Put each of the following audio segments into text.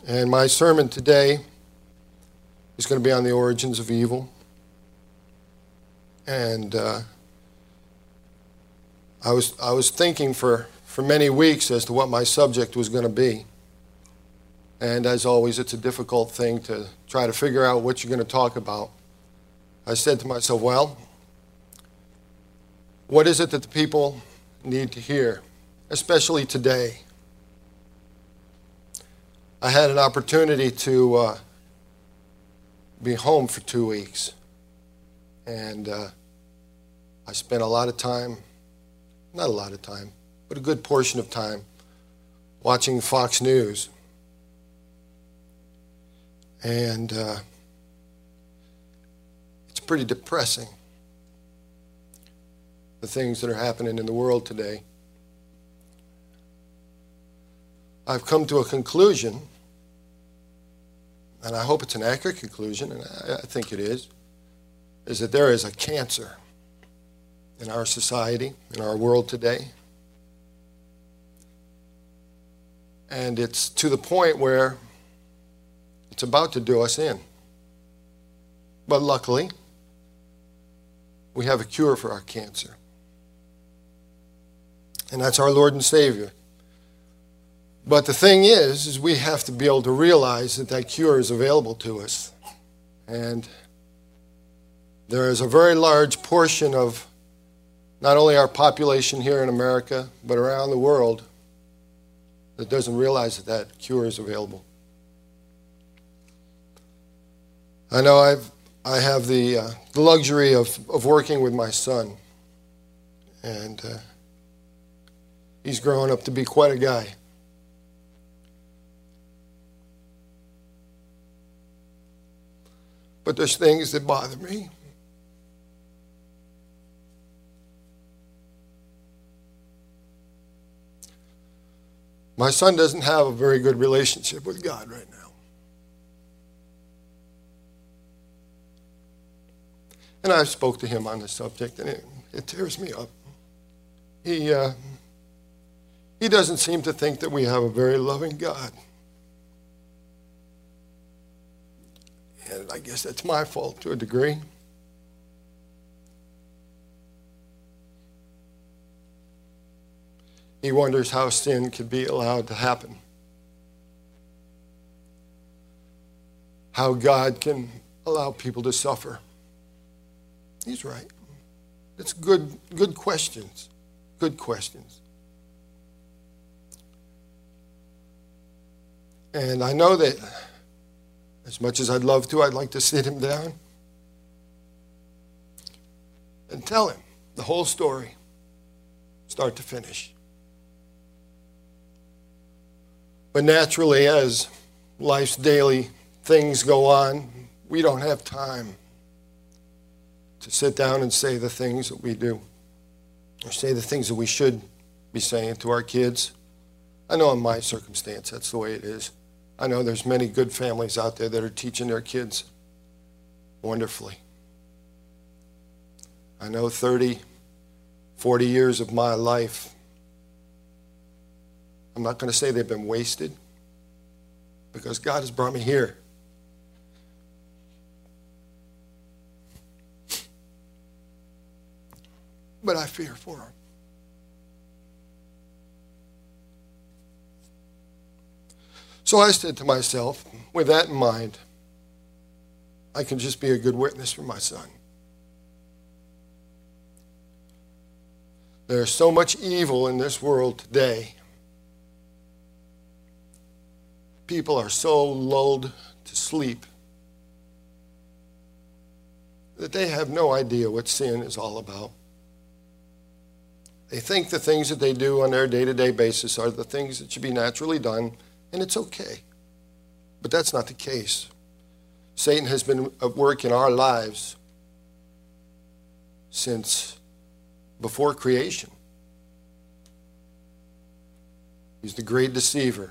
And my sermon today is going to be on the origins of evil. And I was thinking for many weeks as to what my subject was going to be. And as always, it's a difficult thing to try to figure out what you're going to talk about. I said to myself, well, what is it that the people need to hear, especially today? I had an opportunity to be home for 2 weeks. And I spent a lot of time, not a lot of time, but a good portion of time watching Fox News. And it's pretty depressing, the things that are happening in the world today. I've come to a conclusion, and I hope it's an accurate conclusion, and I think it is that there is a cancer in our society, in our world today. And it's to the point where it's about to do us in. But luckily, we have a cure for our cancer. And that's our Lord and Savior. But the thing is we have to be able to realize that cure is available to us. And there is a very large portion of not only our population here in America, but around the world that doesn't realize that cure is available. I know I have the luxury of working with my son, and he's growing up to be quite a guy. But there's things that bother me. My son doesn't have a very good relationship with God right now. And I spoke to him on the subject, and it tears me up. He doesn't seem to think that we have a very loving God. And I guess that's my fault to a degree. He wonders how sin could be allowed to happen. How God can allow people to suffer. He's right. It's good questions. Good questions. And I know that as much as I'd love to, I'd like to sit him down and tell him the whole story, start to finish. But naturally, as life's daily things go on, we don't have time to sit down and say the things that we do, or say the things that we should be saying to our kids. I know in my circumstance, that's the way it is. I know there's many good families out there that are teaching their kids wonderfully. I know 30, 40 years of my life, I'm not going to say they've been wasted, because God has brought me here. But I fear for them. So I said to myself, with that in mind, I can just be a good witness for my son. There's so much evil in this world today. People are so lulled to sleep that they have no idea what sin is all about. They think the things that they do on their day-to-day basis are the things that should be naturally done, and it's okay. But that's not the case. Satan has been at work in our lives since before creation. He's the great deceiver.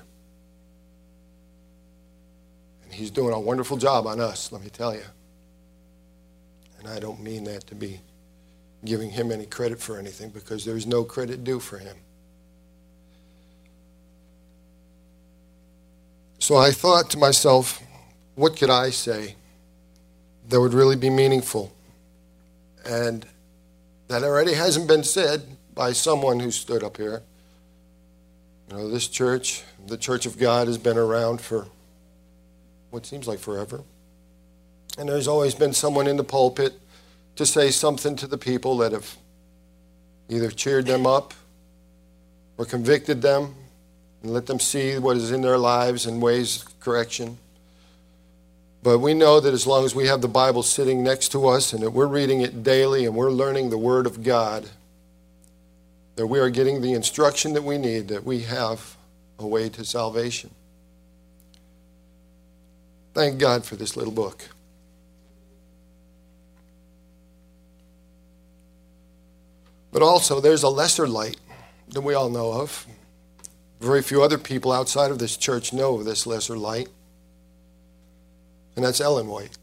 And he's doing a wonderful job on us, let me tell you. And I don't mean that to be giving him any credit for anything, because there's no credit due for him. So I thought to myself, what could I say that would really be meaningful? And that already hasn't been said by someone who stood up here. You know, this church, the Church of God, has been around for what seems like forever. And there's always been someone in the pulpit to say something to the people that have either cheered them up or convicted them and let them see what is in their lives and ways of correction. But we know that as long as we have the Bible sitting next to us and that we're reading it daily and we're learning the Word of God, that we are getting the instruction that we need, that we have a way to salvation. Thank God for this little book. But also, there's a lesser light that we all know of. Very few other people outside of this church know of this lesser light. And that's Ellen White.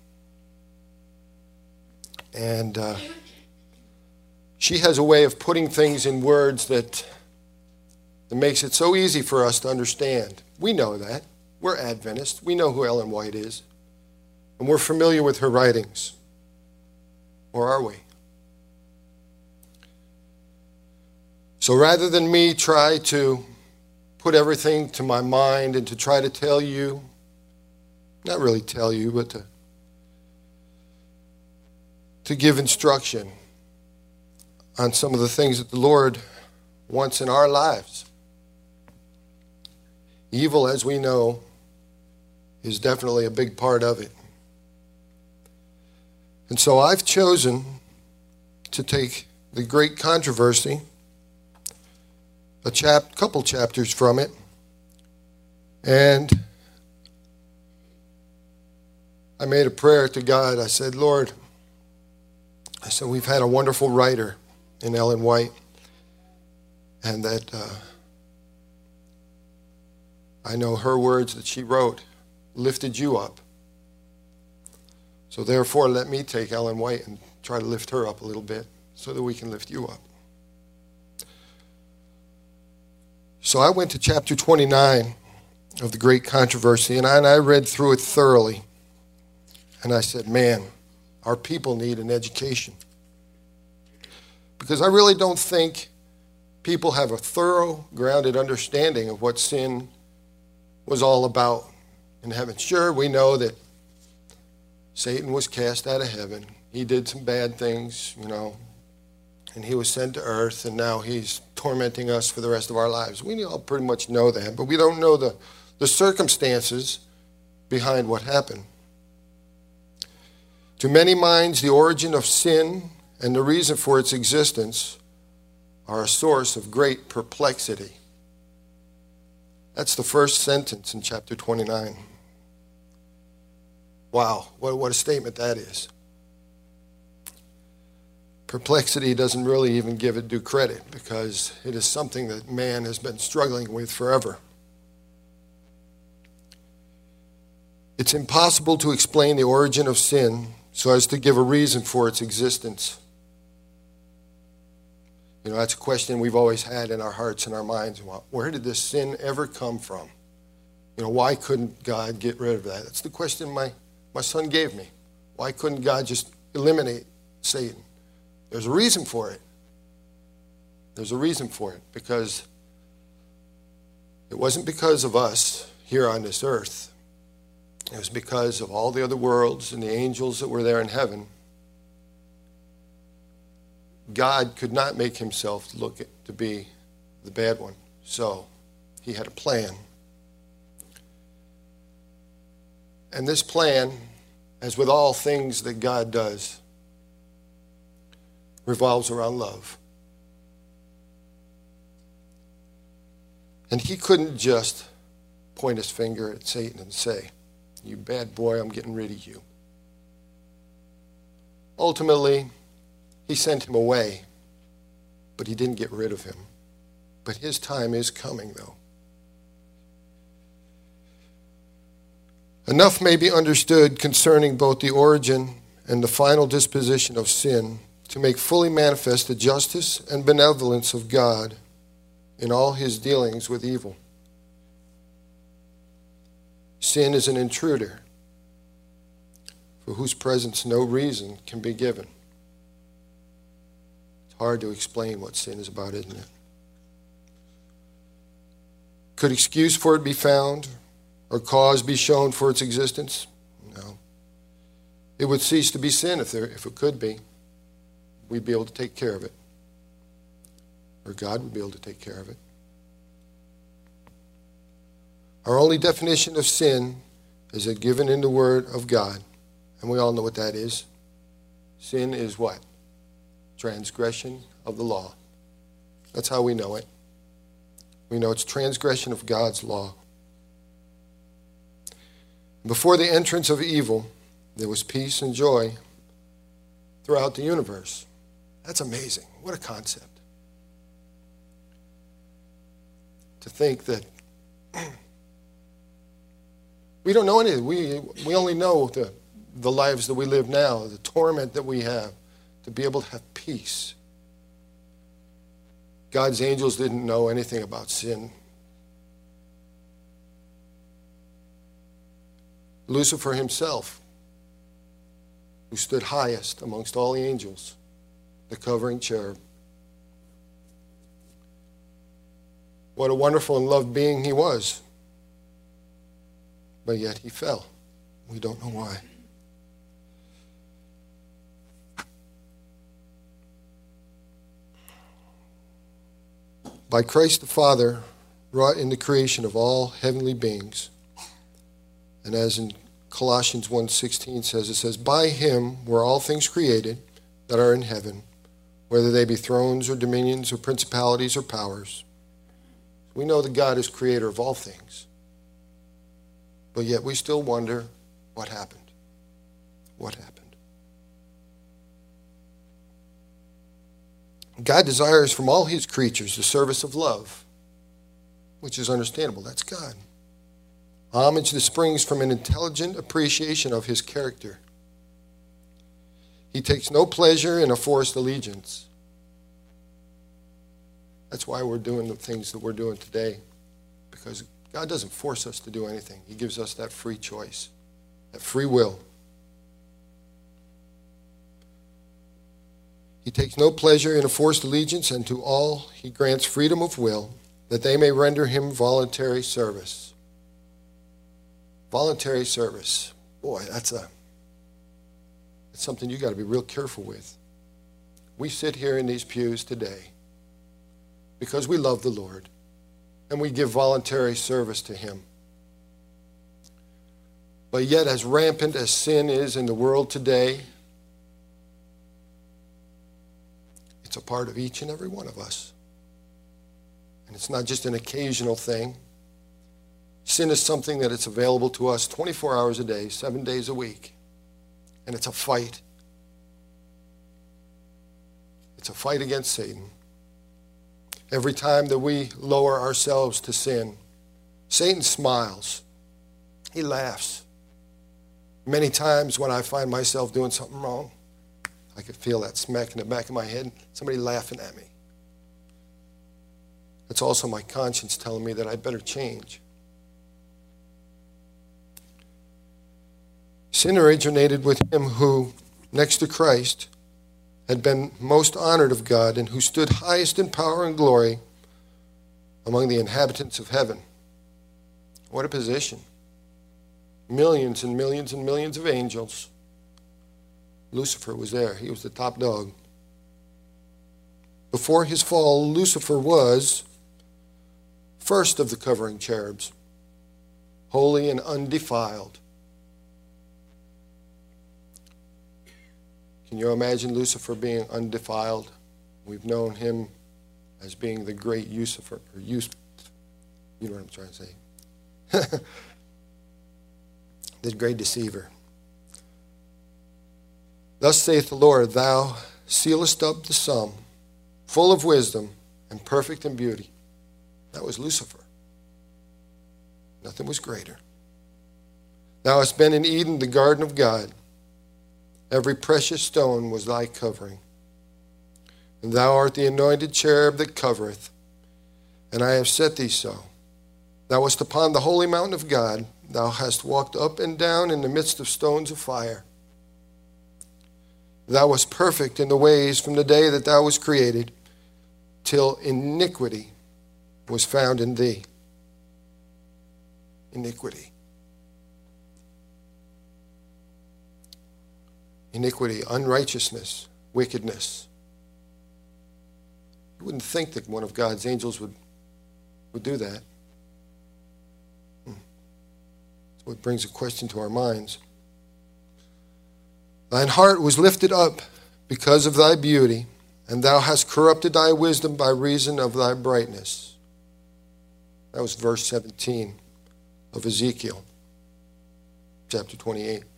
And she has a way of putting things in words that makes it so easy for us to understand. We know that. We're Adventists. We know who Ellen White is. And we're familiar with her writings. Or are we? So rather than me try to put everything to my mind and to try to tell you, not really tell you, but to give instruction on some of the things that the Lord wants in our lives. Evil, as we know, is definitely a big part of it. And so I've chosen to take the great controversy, a couple chapters from it, and I made a prayer to God. I said, Lord, we've had a wonderful writer in Ellen White, and that I know her words that she wrote lifted you up. So therefore, let me take Ellen White and try to lift her up a little bit so that we can lift you up. So I went to chapter 29 of the Great Controversy, and I read through it thoroughly. And I said, man, our people need an education. Because I really don't think people have a thorough, grounded understanding of what sin was all about in heaven. Sure, we know that Satan was cast out of heaven. He did some bad things, and he was sent to earth, and now he's tormenting us for the rest of our lives. We all pretty much know that, but we don't know the circumstances behind what happened. To many minds, the origin of sin and the reason for its existence are a source of great perplexity. That's the first sentence in chapter 29. Wow, what a statement that is. Perplexity doesn't really even give it due credit because it is something that man has been struggling with forever. It's impossible to explain the origin of sin so as to give a reason for its existence. That's a question we've always had in our hearts and our minds. Where did this sin ever come from? Why couldn't God get rid of that? That's the question my son gave me. Why couldn't God just eliminate Satan? There's a reason for it. There's a reason for it because it wasn't because of us here on this earth. It was because of all the other worlds and the angels that were there in heaven. God could not make himself look to be the bad one. So he had a plan. And this plan, as with all things that God does, revolves around love. And he couldn't just point his finger at Satan and say, you bad boy, I'm getting rid of you. Ultimately, he sent him away, but he didn't get rid of him. But his time is coming, though. Enough may be understood concerning both the origin and the final disposition of sin to make fully manifest the justice and benevolence of God in all his dealings with evil. Sin is an intruder for whose presence no reason can be given. It's hard to explain what sin is about, isn't it? Could excuse for it be found or cause be shown for its existence? No. It would cease to be sin if it could be. We'd be able to take care of it. Or God would be able to take care of it. Our only definition of sin is it given in the Word of God. And we all know what that is. Sin is what? Transgression of the law. That's how we know it. We know it's transgression of God's law. Before the entrance of evil, there was peace and joy throughout the universe. That's amazing. What a concept. To think that we don't know anything. We only know the lives that we live now, the torment that we have, to be able to have peace. God's angels didn't know anything about sin. Lucifer himself, who stood highest amongst all the angels, the covering cherub. What a wonderful and loved being he was. But yet he fell. We don't know why. By Christ the Father wrought in the creation of all heavenly beings. And as in Colossians 1:16 says, it says, by him were all things created that are in heaven, whether they be thrones or dominions or principalities or powers. We know that God is creator of all things. But yet we still wonder what happened. What happened? God desires from all his creatures the service of love, which is understandable. That's God. Homage that springs from an intelligent appreciation of his character. He takes no pleasure in a forced allegiance. That's why we're doing the things that we're doing today, because God doesn't force us to do anything. He gives us that free choice, that free will. He takes no pleasure in a forced allegiance, and to all he grants freedom of will, that they may render him voluntary service. Voluntary service. Boy, that's something you got to be real careful with. We sit here in these pews today because we love the Lord, and we give voluntary service to him. But yet, as rampant as sin is in the world today, it's a part of each and every one of us. And it's not just an occasional thing. Sin is something that it's available to us 24 hours a day, 7 days a week. And it's a fight. It's a fight against Satan. Every time that we lower ourselves to sin, Satan smiles. He laughs. Many times when I find myself doing something wrong, I can feel that smack in the back of my head, somebody laughing at me. It's also my conscience telling me that I better change. Sin originated with him who, next to Christ, had been most honored of God and who stood highest in power and glory among the inhabitants of heaven. What a position. Millions and millions and millions of angels. Lucifer was there. He was the top dog. Before his fall, Lucifer was first of the covering cherubs, holy and undefiled. Can you imagine Lucifer being undefiled? We've known him as being the great Lucifer, or you know what I'm trying to say. The great deceiver. Thus saith the Lord, thou sealest up the sum, full of wisdom and perfect in beauty. That was Lucifer. Nothing was greater. Thou hast been in Eden, the garden of God. Every precious stone was thy covering. And thou art the anointed cherub that covereth, and I have set thee so. Thou wast upon the holy mountain of God. Thou hast walked up and down in the midst of stones of fire. Thou wast perfect in the ways from the day that thou wast created, till iniquity was found in thee. Iniquity. Iniquity, unrighteousness, wickedness. You wouldn't think that one of God's angels would do that. So it brings a question to our minds. Thine heart was lifted up because of thy beauty, and thou hast corrupted thy wisdom by reason of thy brightness. That was verse 17 of Ezekiel, chapter 28.